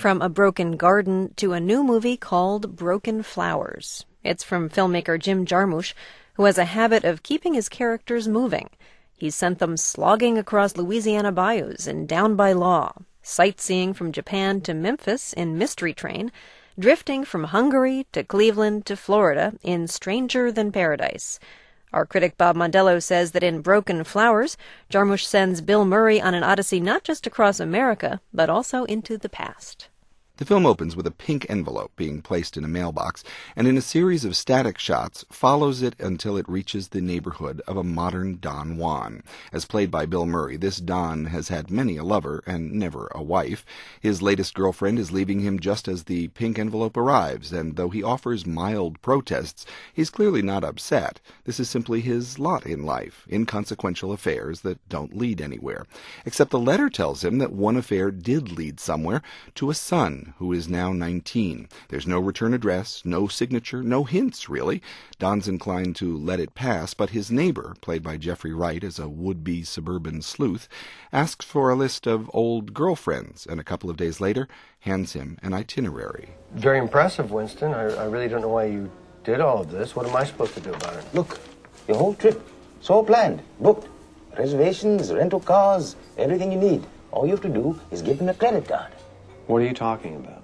from A Broken Garden to a new movie called Broken Flowers. It's from filmmaker Jim Jarmusch, who has a habit of keeping his characters moving. He's sent them slogging across Louisiana bayous and Down by Law, sightseeing from Japan to Memphis in Mystery Train, drifting from Hungary to Cleveland to Florida in Stranger Than Paradise. Our critic Bob Mondello says that in Broken Flowers, Jarmusch sends Bill Murray on an odyssey not just across America, but also into the past. The film opens with a pink envelope being placed in a mailbox, and in a series of static shots follows it until it reaches the neighborhood of a modern Don Juan. As played by Bill Murray, this Don has had many a lover and never a wife. His latest girlfriend is leaving him just as the pink envelope arrives, and though he offers mild protests, he's clearly not upset. This is simply his lot in life, inconsequential affairs that don't lead anywhere. Except the letter tells him that one affair did lead somewhere, to a son who is now 19. There's no return address, no signature, no hints, really. Don's inclined to let it pass, but his neighbor, played by Jeffrey Wright as a would-be suburban sleuth, asks for a list of old girlfriends, and a couple of days later hands him an itinerary. Very impressive, Winston. I really don't know why you did all of this. What am I supposed to do about it? Look, your whole trip, it's all planned, booked. Reservations, rental cars, everything you need. All you have to do is give them a credit card. What are you talking about?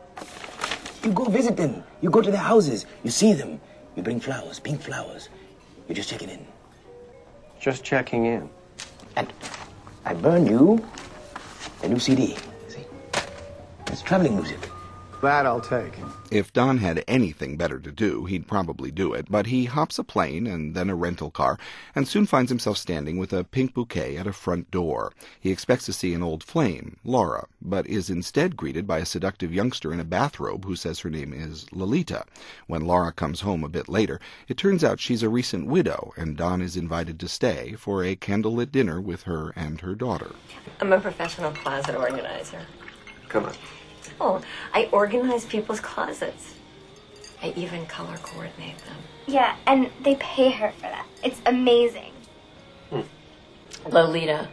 You go visit them. You go to their houses. You see them. You bring flowers, pink flowers. You're just checking in. Just checking in. And I burn you a new CD. See? It's traveling music. That I'll take. If Don had anything better to do, he'd probably do it, but he hops a plane and then a rental car, and soon finds himself standing with a pink bouquet at a front door. He expects to see an old flame, Laura, but is instead greeted by a seductive youngster in a bathrobe who says her name is Lolita. When Laura comes home a bit later, it turns out she's a recent widow, and Don is invited to stay for a candlelit dinner with her and her daughter. I'm a professional closet organizer. Come on. Oh, I organize people's closets. I even color coordinate them. Yeah, and they pay her for that. It's amazing. Lolita.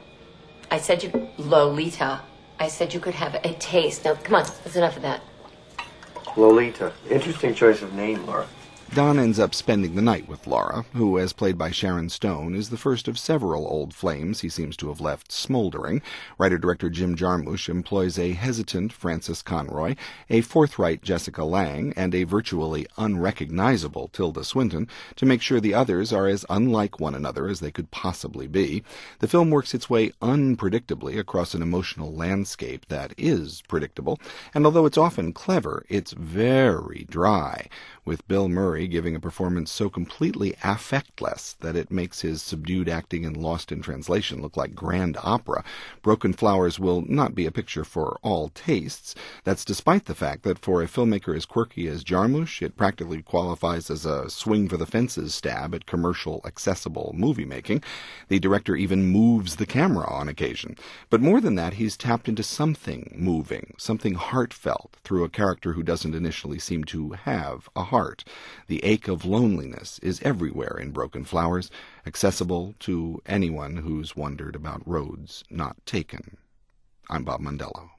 Lolita. I said you could have a taste. Now, come on, that's enough of that. Lolita. Interesting choice of name, Laura. Don ends up spending the night with Laura, who, as played by Sharon Stone, is the first of several old flames he seems to have left smoldering. Writer-director Jim Jarmusch employs a hesitant Frances Conroy, a forthright Jessica Lange, and a virtually unrecognizable Tilda Swinton to make sure the others are as unlike one another as they could possibly be. The film works its way unpredictably across an emotional landscape that is predictable, and although it's often clever, it's very dry, with Bill Murray giving a performance so completely affectless that it makes his subdued acting in Lost in Translation look like grand opera. Broken Flowers will not be a picture for all tastes. That's despite the fact that for a filmmaker as quirky as Jarmusch, it practically qualifies as a swing-for-the-fences stab at commercial, accessible movie-making. The director even moves the camera on occasion. But more than that, he's tapped into something moving, something heartfelt, through a character who doesn't initially seem to have a heart. The ache of loneliness is everywhere in Broken Flowers, accessible to anyone who's wondered about roads not taken. I'm Bob Mondello.